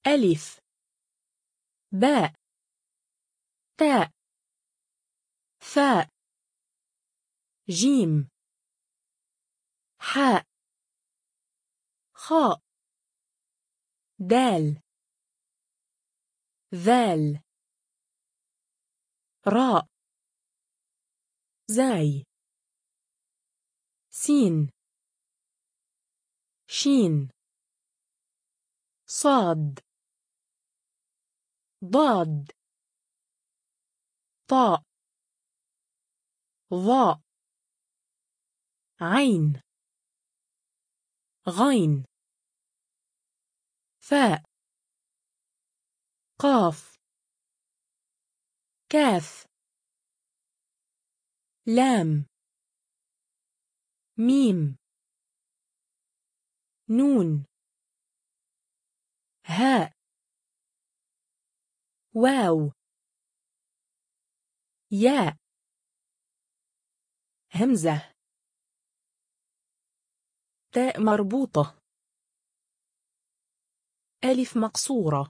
ألف باء تاء ثاء جيم حاء خاء دال ذال راء زاي سين شين صاد ضاد طاء ظاء عين غين فاء قاف كاف لام ميم نون هاء واو ياء همزة تاء مربوطة ألف مقصورة